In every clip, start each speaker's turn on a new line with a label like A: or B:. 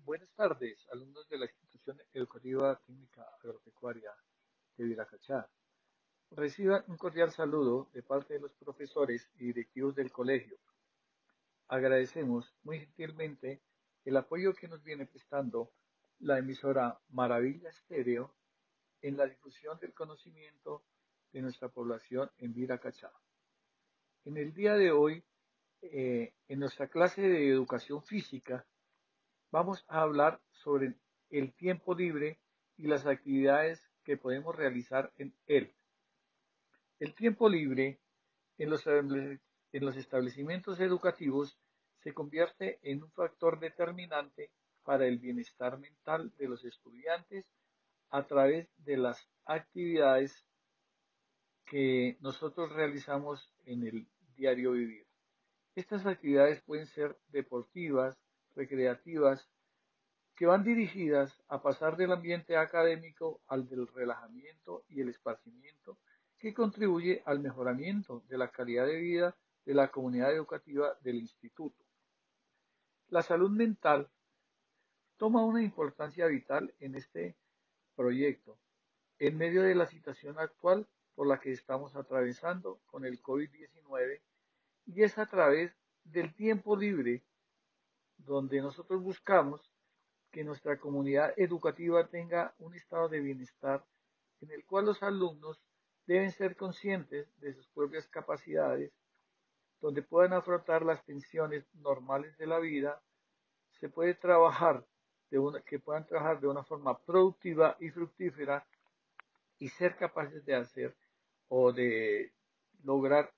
A: Buenas tardes, alumnos de la Institución Educativa Técnica Agropecuaria de Viracachá. Reciban un cordial saludo de parte de los profesores y directivos del colegio. Agradecemos muy gentilmente el apoyo que nos viene prestando la emisora Maravilla Estéreo en la difusión del conocimiento de nuestra población en Viracachá. En el día de hoy, en nuestra clase de educación física, vamos a hablar sobre el tiempo libre y las actividades que podemos realizar en él. El tiempo libre en los establecimientos educativos se convierte en un factor determinante para el bienestar mental de los estudiantes a través de las actividades que nosotros realizamos en el diario vivir. Estas actividades pueden ser deportivas, recreativas, que van dirigidas a pasar del ambiente académico al del relajamiento y el esparcimiento, que contribuye al mejoramiento de la calidad de vida de la comunidad educativa del instituto. La salud mental toma una importancia vital en este proyecto, en medio de la situación actual por la que estamos atravesando con el COVID-19, y es a través del tiempo libre donde nosotros buscamos que nuestra comunidad educativa tenga un estado de bienestar en el cual los alumnos deben ser conscientes de sus propias capacidades, donde puedan afrontar las tensiones normales de la vida, se puede trabajar que puedan trabajar de una forma productiva y fructífera y ser capaces de hacer o de lograr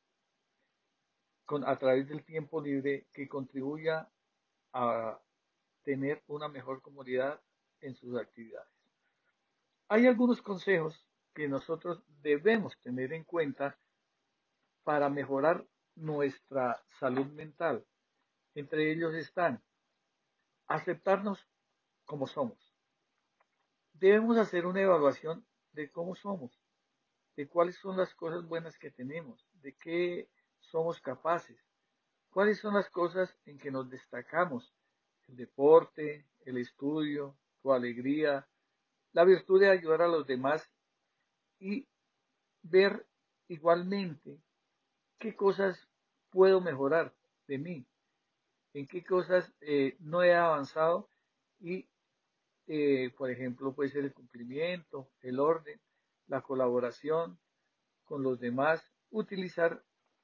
A: a través del tiempo libre que contribuya a tener una mejor comodidad en sus actividades. Hay algunos consejos que nosotros debemos tener en cuenta para mejorar nuestra salud mental. Entre ellos están aceptarnos como somos. Debemos hacer una evaluación de cómo somos, de cuáles son las cosas buenas que tenemos, de qué somos capaces, cuáles son las cosas en que nos destacamos, el deporte, el estudio, tu alegría, la virtud de ayudar a los demás y ver igualmente qué cosas puedo mejorar de mí, en qué cosas no he avanzado y, por ejemplo, puede ser el cumplimiento, el orden, la colaboración con los demás, utilizar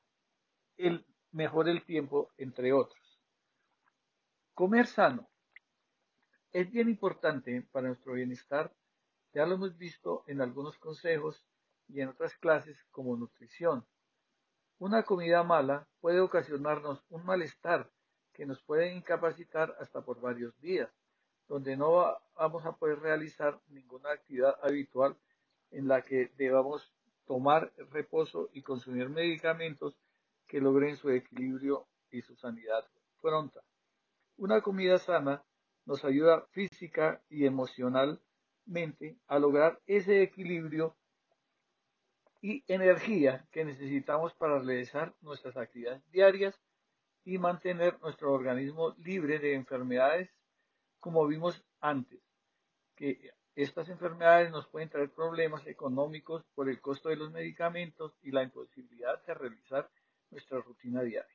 A: mejor el tiempo, entre otros. Comer sano es bien importante para nuestro bienestar, ya lo hemos visto en algunos consejos y en otras clases como nutrición. Una comida mala puede ocasionarnos un malestar que nos puede incapacitar hasta por varios días, donde no vamos a poder realizar ninguna actividad habitual en la que debamos tomar reposo y consumir medicamentos que logren su equilibrio y su sanidad pronta. Una comida sana nos ayuda física y emocionalmente a lograr ese equilibrio y energía que necesitamos para realizar nuestras actividades diarias y mantener nuestro organismo libre de enfermedades, como vimos antes, que estas enfermedades nos pueden traer problemas económicos por el costo de los medicamentos y la imposibilidad de realizar nuestra rutina diaria.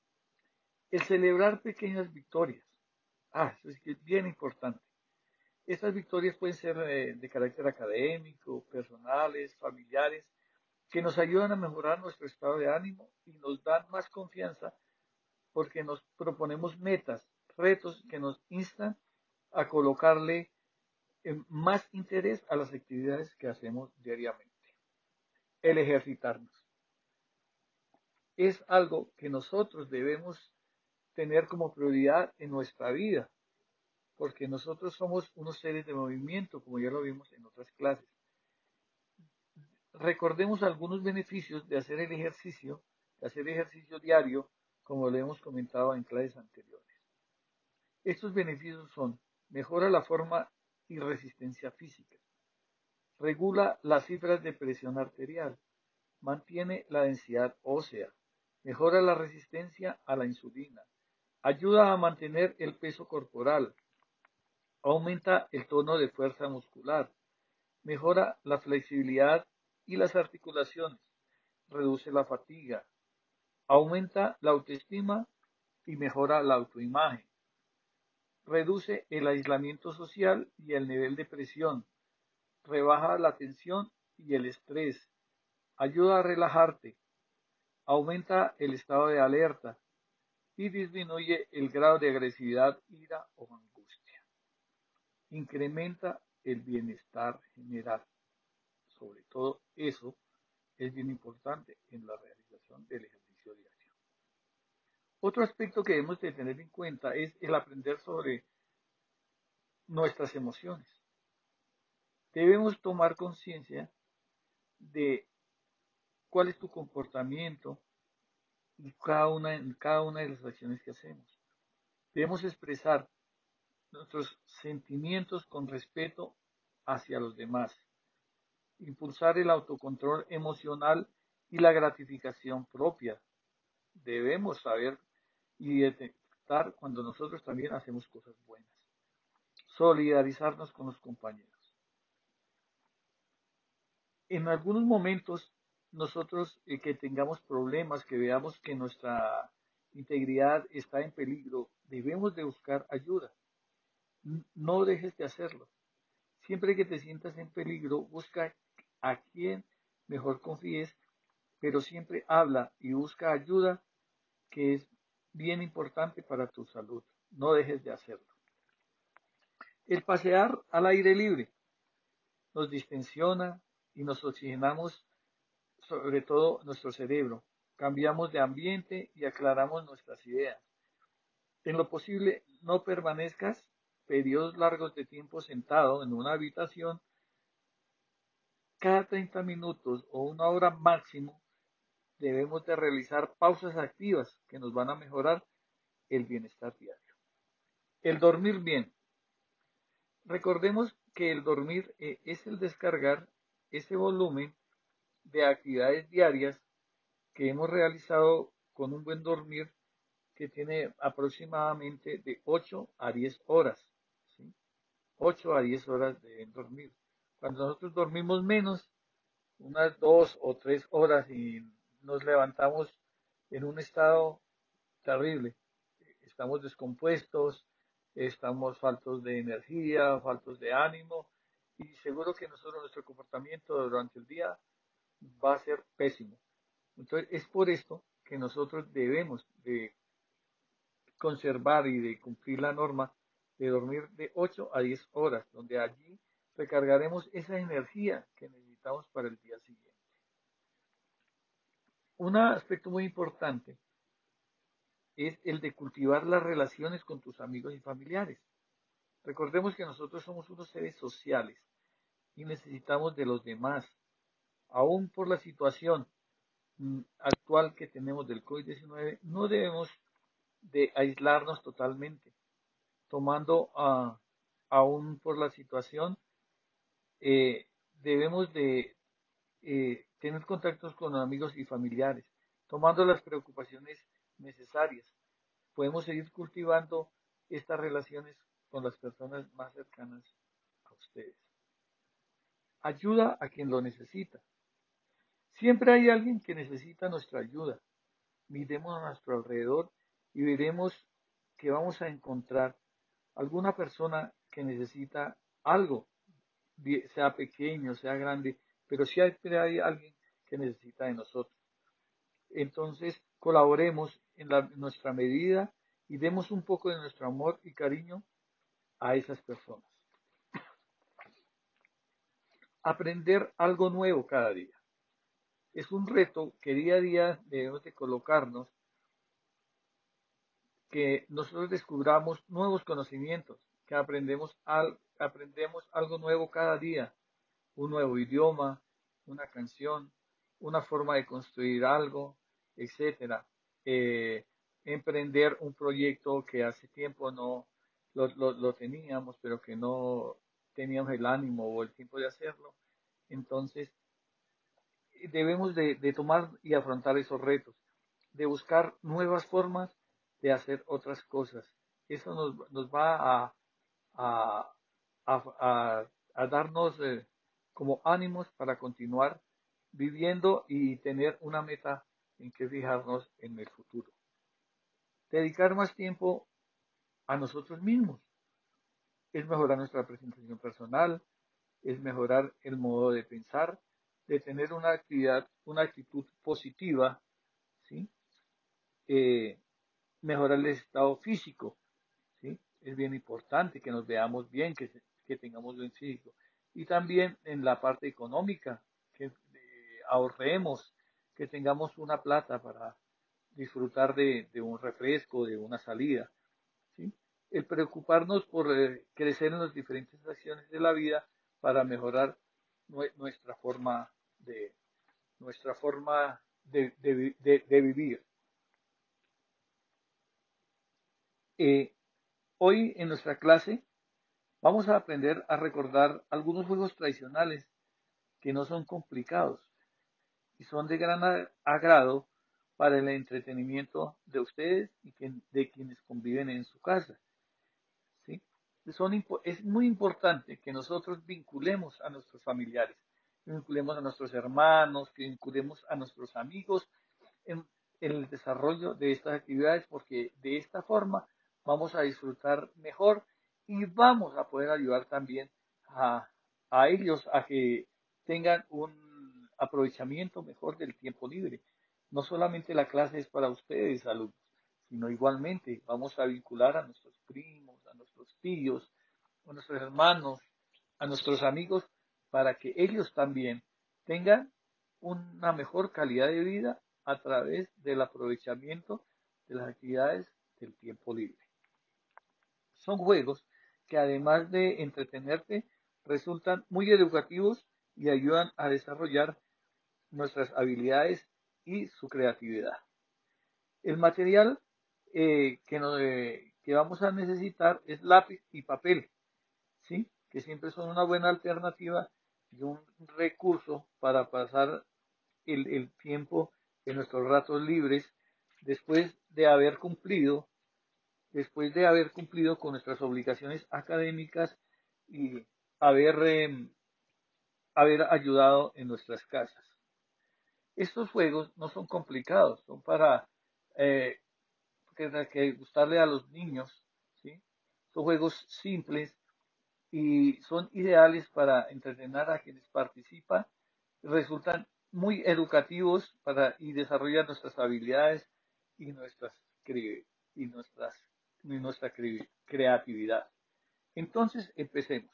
A: El celebrar pequeñas victorias. Eso es bien importante. Estas victorias pueden ser de carácter académico, personales, familiares, que nos ayudan a mejorar nuestro estado de ánimo y nos dan más confianza porque nos proponemos metas, retos que nos instan a colocarle más interés a las actividades que hacemos diariamente. El ejercitarnos es algo que nosotros debemos tener como prioridad en nuestra vida, porque nosotros somos unos seres de movimiento, como ya lo vimos en otras clases. Recordemos algunos beneficios de hacer hacer ejercicio diario, como lo hemos comentado en clases anteriores. Estos beneficios son: mejora la forma y resistencia física, regula las cifras de presión arterial, mantiene la densidad ósea, mejora la resistencia a la insulina, ayuda a mantener el peso corporal, aumenta el tono de fuerza muscular, mejora la flexibilidad y las articulaciones, reduce la fatiga, aumenta la autoestima y mejora la autoimagen, reduce el aislamiento social y el nivel de presión, rebaja la tensión y el estrés, ayuda a relajarte, aumenta el estado de alerta y disminuye el grado de agresividad, ira o angustia. Incrementa el bienestar general. Sobre todo eso es bien importante en la realización del ejercicio diario. Otro aspecto que debemos de tener en cuenta es el aprender sobre nuestras emociones. Debemos tomar conciencia de cuál es tu comportamiento en cada una de las acciones que hacemos. Debemos expresar nuestros sentimientos con respeto hacia los demás, impulsar el autocontrol emocional y la gratificación propia. Debemos saber y detectar cuando nosotros también hacemos cosas buenas. Solidarizarnos con los compañeros. En algunos momentos, nosotros que tengamos problemas, que veamos que nuestra integridad está en peligro, debemos de buscar ayuda. No dejes de hacerlo. Siempre que te sientas en peligro, busca a quien mejor confíes, pero siempre habla y busca ayuda, que es bien importante para tu salud. No dejes de hacerlo. El pasear al aire libre nos distensiona y nos oxigenamos, sobre todo nuestro cerebro. Cambiamos de ambiente y aclaramos nuestras ideas. En lo posible, no permanezcas periodos largos de tiempo sentado en una habitación. Cada 30 minutos o una hora máximo debemos de realizar pausas activas que nos van a mejorar el bienestar diario. El dormir bien. Recordemos que el dormir es el descargar ese volumen de actividades diarias que hemos realizado con un buen dormir, que tiene aproximadamente de 8 a 10 horas. ¿Sí? 8 a 10 horas deben dormir. Cuando nosotros dormimos menos, unas 2 o 3 horas, y nos levantamos en un estado terrible. Estamos descompuestos, estamos faltos de energía, faltos de ánimo, y seguro que nuestro comportamiento durante el día va a ser pésimo. Entonces es por esto que nosotros debemos de conservar y de cumplir la norma de dormir de 8 a 10 horas, donde allí recargaremos esa energía que necesitamos para el día siguiente. Un aspecto muy importante es el de cultivar las relaciones con tus amigos y familiares. Recordemos que nosotros somos unos seres sociales y necesitamos de los demás. Aún por la situación actual que tenemos del COVID-19, no debemos de aislarnos totalmente, tomando aún por la situación, debemos de tener contactos con amigos y familiares, tomando las preocupaciones necesarias. Podemos seguir cultivando estas relaciones con las personas más cercanas a ustedes. Ayuda a quien lo necesita. Siempre hay alguien que necesita nuestra ayuda. Miremos a nuestro alrededor y veremos que vamos a encontrar alguna persona que necesita algo, sea pequeño, sea grande, pero siempre hay alguien que necesita de nosotros. Entonces, colaboremos en nuestra medida y demos un poco de nuestro amor y cariño a esas personas. Aprender algo nuevo cada día. Es un reto que día a día debemos de colocarnos, que nosotros descubramos nuevos conocimientos, que aprendemos algo nuevo cada día, un nuevo idioma, una canción, una forma de construir algo, etcétera. Emprender un proyecto que hace tiempo no lo teníamos, pero que no teníamos el ánimo o el tiempo de hacerlo. Entonces, debemos de tomar y afrontar esos retos, de buscar nuevas formas de hacer otras cosas. Eso nos va a a darnos como ánimos para continuar viviendo y tener una meta en que fijarnos en el futuro. Dedicar más tiempo a nosotros mismos es mejorar nuestra presentación personal, es mejorar el modo de pensar, de tener una actitud positiva, ¿sí? Eh, Mejorar el estado físico, ¿sí? Es bien importante que nos veamos bien, que tengamos buen físico. Y también en la parte económica, que ahorremos, que tengamos una plata para disfrutar de un refresco, de una salida, ¿sí? El preocuparnos por crecer en las diferentes acciones de la vida para mejorar nuestra forma de, nuestra forma de vivir. Eh, Hoy en nuestra clase vamos a aprender a recordar algunos juegos tradicionales que no son complicados y son de gran agrado para el entretenimiento de ustedes y de quienes conviven en su casa. ¿Sí? Es muy importante que nosotros vinculemos a nuestros familiares, que vinculemos a nuestros hermanos, que vinculemos a nuestros amigos en, en el desarrollo de estas actividades, porque de esta forma vamos a disfrutar mejor y vamos a poder ayudar también a, a ellos a que tengan un aprovechamiento mejor del tiempo libre. No solamente la clase es para ustedes, alumnos, sino igualmente vamos a vincular a nuestros primos, a nuestros tíos, a nuestros hermanos, a nuestros amigos, para que ellos también tengan una mejor calidad de vida a través del aprovechamiento de las actividades del tiempo libre. Son juegos que además de entretenerte, resultan muy educativos y ayudan a desarrollar nuestras habilidades y su creatividad. El material que vamos a necesitar es lápiz y papel, ¿sí? Que siempre son una buena alternativa y un recurso para pasar el tiempo en nuestros ratos libres después de haber cumplido, después de haber cumplido con nuestras obligaciones académicas y haber, haber ayudado en nuestras casas. Estos juegos no son complicados, son para eh, que gustarle a los niños, ¿sí? Son juegos simples y son ideales para entretener a quienes participan, resultan muy educativos y desarrollan nuestras habilidades y y nuestras y nuestra creatividad. Entonces, empecemos.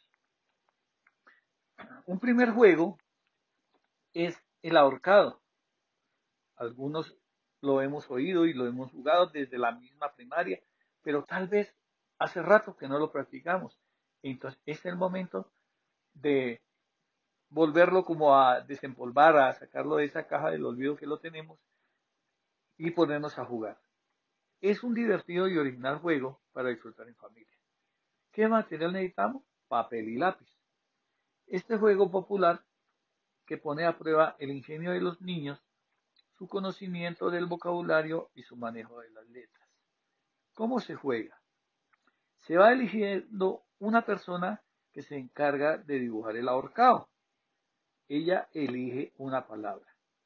A: Un primer juego es el ahorcado. Algunos lo hemos oído y lo hemos jugado desde la misma primaria, pero tal vez hace rato que no lo practicamos. Entonces, es el momento de volverlo como a desempolvar, a sacarlo de esa caja del olvido que lo tenemos y ponernos a jugar. Es un divertido y original juego para disfrutar en familia. ¿Qué material necesitamos? Papel y lápiz. Este juego popular que pone a prueba el ingenio de los niños, su conocimiento del vocabulario y su manejo de las letras. ¿Cómo se juega? Se va eligiendo una persona que se encarga de dibujar el ahorcado. Ella elige una palabra.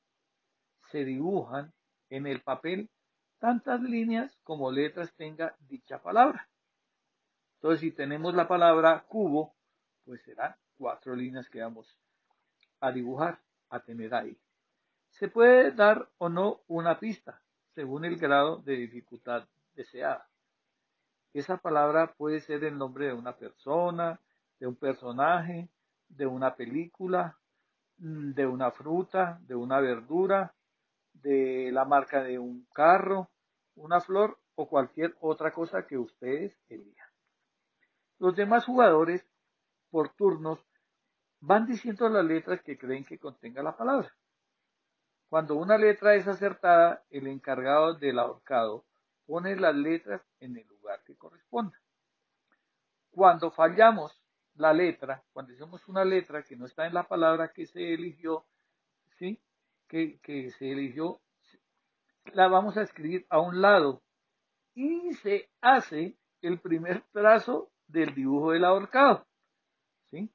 A: Se dibujan en el papel tantas líneas como letras tenga dicha palabra. Entonces, si tenemos la palabra cubo, pues serán 4 líneas que vamos a dibujar, a tener ahí. Se puede dar o no una pista, según el grado de dificultad deseada. Esa palabra puede ser el nombre de una persona, de un personaje, de una película, de una fruta, de una verdura, de la marca de un carro, una flor o cualquier otra cosa que ustedes elijan. Los demás jugadores, por turnos, van diciendo las letras que creen que contenga la palabra. Cuando una letra es acertada, el encargado del ahorcado pone las letras en el lugar que corresponda. Cuando fallamos la letra, cuando decimos una letra que no está en la palabra que se eligió, ¿sí? Que se eligió, la vamos a escribir a un lado y se hace el primer trazo del dibujo del ahorcado, ¿sí?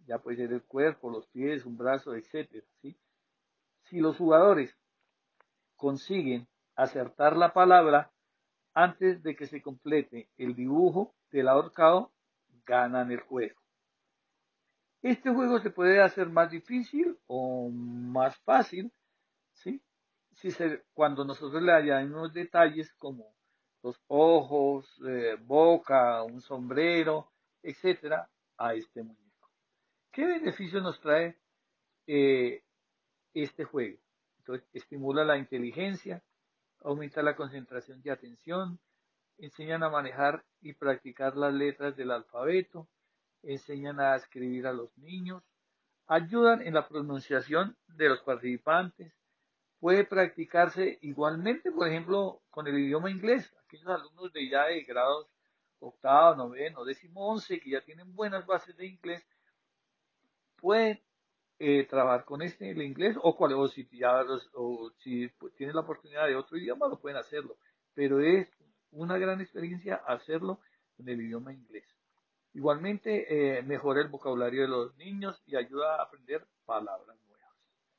A: ya puede ser el cuerpo, los pies, un brazo, etcétera, ¿sí? Si los jugadores consiguen acertar la palabra antes de que se complete el dibujo del ahorcado, ganan el juego. Este juego se puede hacer más difícil o más fácil, ¿sí? Cuando nosotros le añadimos detalles como los ojos, boca, un sombrero, etcétera, a este muñeco. ¿Qué beneficio nos trae eh, este juego? Entonces, estimula la inteligencia, aumenta la concentración y atención, enseñan a manejar y practicar las letras del alfabeto, enseñan a escribir a los niños, ayudan en la pronunciación de los participantes, puede practicarse igualmente, por ejemplo, con el idioma inglés. Aquellos alumnos de ya de grados octavo, noveno, décimo, once, que ya tienen buenas bases de inglés, pueden trabajar con el inglés o si, o si tienen la oportunidad de otro idioma, lo pueden hacerlo. Pero es una gran experiencia hacerlo en el idioma inglés. Igualmente, mejora el vocabulario de los niños y ayuda a aprender palabras nuevas.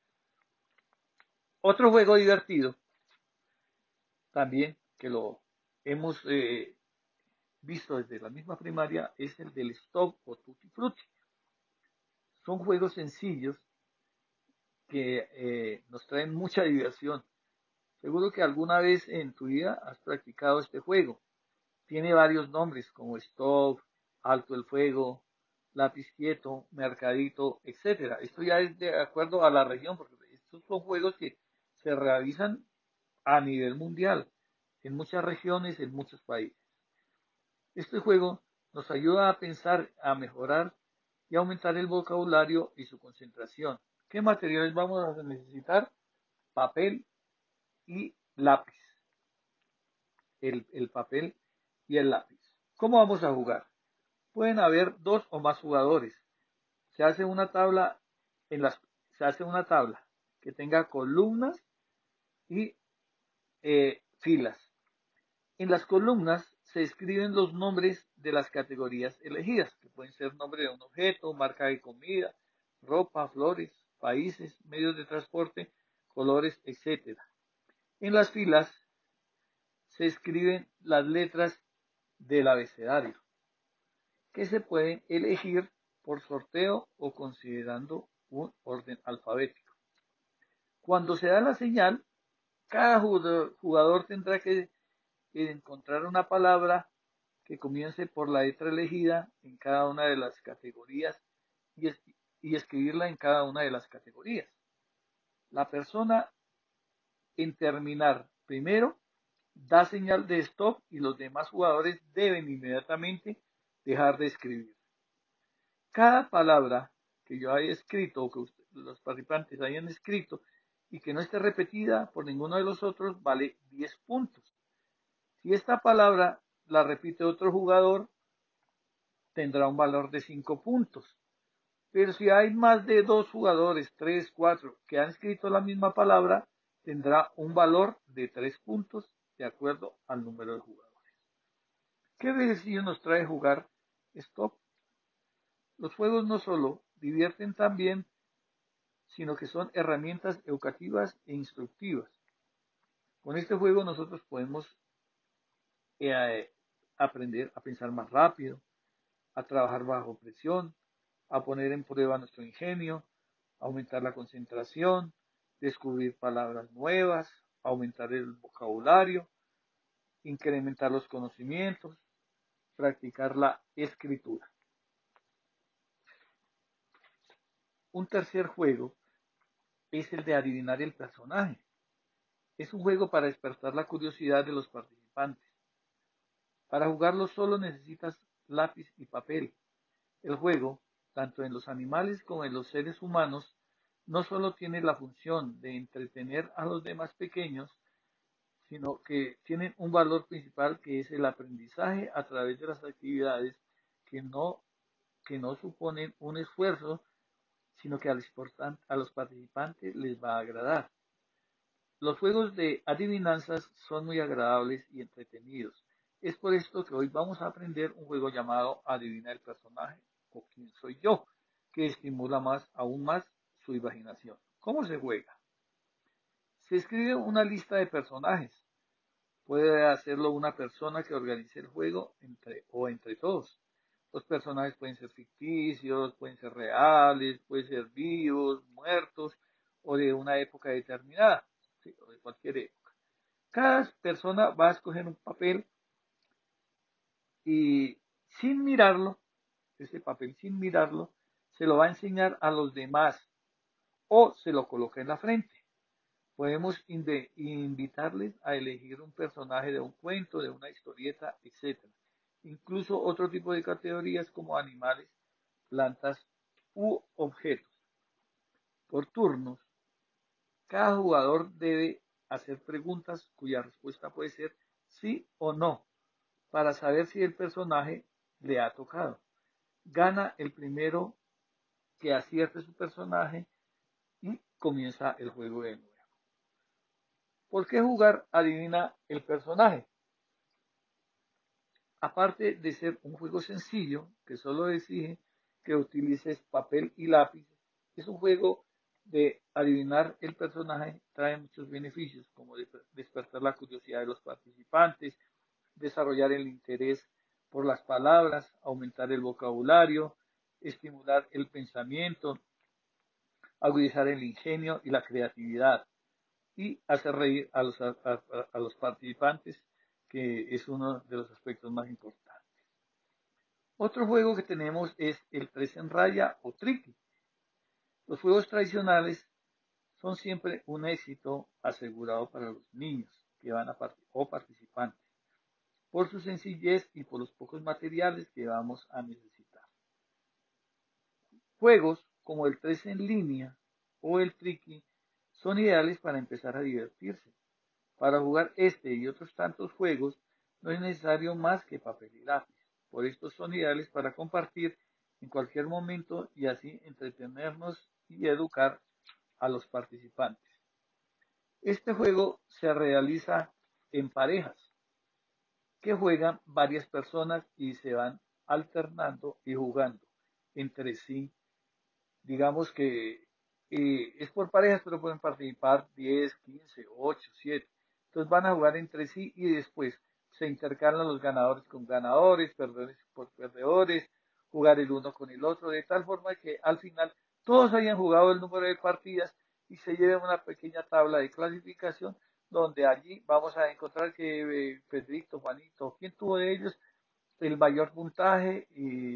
A: Otro juego divertido, también que lo hemos visto desde la misma primaria, es el del Stop o Tutti Frutti. Son juegos sencillos que nos traen mucha diversión. Seguro que alguna vez en tu vida has practicado este juego. Tiene varios nombres como Stop, Alto el Fuego, Lápiz Quieto, Mercadito, etcétera. Esto ya es de acuerdo a la región, porque estos son juegos que se realizan a nivel mundial, en muchas regiones, en muchos países. Este juego nos ayuda a pensar, a mejorar y aumentar el vocabulario y su concentración. ¿Qué materiales vamos a necesitar? Papel y lápiz. El papel y el lápiz. ¿Cómo vamos a jugar? Pueden haber dos o más jugadores. Se hace una tabla se hace una tabla que tenga columnas y filas. En las columnas se escriben los nombres de las categorías elegidas, que pueden ser nombre de un objeto, marca de comida, ropa, flores, países, medios de transporte, colores, etcétera. En las filas se escriben las letras del abecedario, que se pueden elegir por sorteo o considerando un orden alfabético. Cuando se da la señal, cada jugador tendrá que encontrar una palabra que comience por la letra elegida en cada una de las categorías y, y escribirla en cada una de las categorías. La persona en terminar primero da señal de stop y los demás jugadores deben inmediatamente dejar de escribir. Cada palabra que yo haya escrito o que los participantes hayan escrito y que no esté repetida por ninguno de los otros vale 10 puntos. Si esta palabra la repite otro jugador, tendrá un valor de 5 puntos. Pero si hay más de dos jugadores, 3, 4, que han escrito la misma palabra, tendrá un valor de 3 puntos de acuerdo al número de jugadores. ¿Qué beneficio nos trae jugar Stop? Los juegos no solo divierten también, sino que son herramientas educativas e instructivas. Con este juego nosotros podemos eh, aprender a pensar más rápido, a trabajar bajo presión, a poner en prueba nuestro ingenio, aumentar la concentración, descubrir palabras nuevas, aumentar el vocabulario, incrementar los conocimientos, practicar la escritura. Un tercer juego es el de adivinar el personaje. Es un juego para despertar la curiosidad de los participantes. Para jugarlo solo necesitas lápiz y papel. El juego, tanto en los animales como en los seres humanos, no solo tiene la función de entretener a los demás pequeños, sino que tienen un valor principal que es el aprendizaje a través de las actividades que no suponen un esfuerzo, sino que a los participantes les va a agradar. Los juegos de adivinanzas son muy agradables y entretenidos. Es por esto que hoy vamos a aprender un juego llamado Adivina el personaje o quién soy yo. que estimula aún más su imaginación. ¿Cómo se juega? Se escribe una lista de personajes. Puede hacerlo una persona que organice el juego entre todos. Los personajes pueden ser ficticios, pueden ser reales, pueden ser vivos, muertos o de una época determinada, ¿sí? O de cualquier época. Cada persona va a escoger un papel y sin mirarlo, ese papel sin mirarlo, se lo va a enseñar a los demás o se lo coloca en la frente. Podemos invitarles a elegir un personaje de un cuento, de una historieta, etc. Incluso otro tipo de categorías como animales, plantas u objetos. Por turnos, cada jugador debe hacer preguntas cuya respuesta puede ser sí o no, para saber si el personaje le ha tocado. Gana el primero que acierte su personaje y comienza el juego de nuevo. ¿Por qué jugar adivina el personaje? Aparte de ser un juego sencillo, que solo exige que utilices papel y lápiz, es un juego de adivinar el personaje, trae muchos beneficios, como despertar la curiosidad de los participantes, desarrollar el interés por las palabras, aumentar el vocabulario, estimular el pensamiento, agudizar el ingenio y la creatividad y hacer reír a los participantes, que es uno de los aspectos más importantes. Otro juego que tenemos es el 3 en raya o triqui. Los juegos tradicionales son siempre un éxito asegurado para los niños que van o participantes, por su sencillez y por los pocos materiales que vamos a necesitar. Juegos como el 3 en línea o el triqui son ideales para empezar a divertirse. Para jugar este y otros tantos juegos no es necesario más que papel y lápiz. Por esto son ideales para compartir en cualquier momento y así entretenernos y educar a los participantes. Este juego se realiza en parejas que juegan varias personas y se van alternando y jugando entre sí. Digamos que es por parejas, pero pueden participar 10, 15, 8, 7. Entonces van a jugar entre sí y después se intercalan los ganadores con ganadores, perdedores por perdedores, jugar el uno con el otro, de tal forma que al final todos hayan jugado el número de partidas y se lleven una pequeña tabla de clasificación donde allí vamos a encontrar que Pedrito, Juanito, ¿quién tuvo de ellos el mayor puntaje?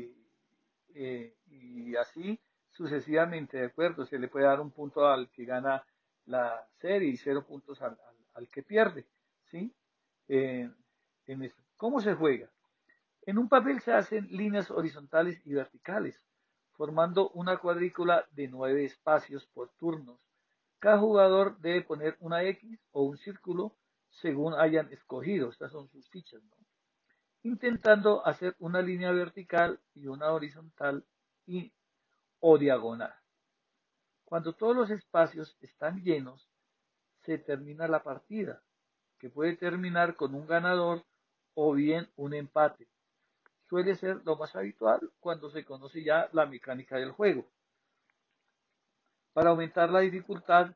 A: Y así sucesivamente, ¿de acuerdo? Se le puede dar un punto al que gana la serie y 0 puntos al que pierde, ¿sí? Eh, ¿Cómo se juega? En un papel se hacen líneas horizontales y verticales, formando una cuadrícula de 9 espacios por turnos. Cada jugador debe poner una X o un círculo según hayan escogido. Estas son sus fichas, ¿no? Intentando hacer una línea vertical y una horizontal y, o diagonal. Cuando todos los espacios están llenos, se termina la partida, que puede terminar con un ganador o bien un empate. Suele ser lo más habitual cuando se conoce ya la mecánica del juego. Para aumentar la dificultad,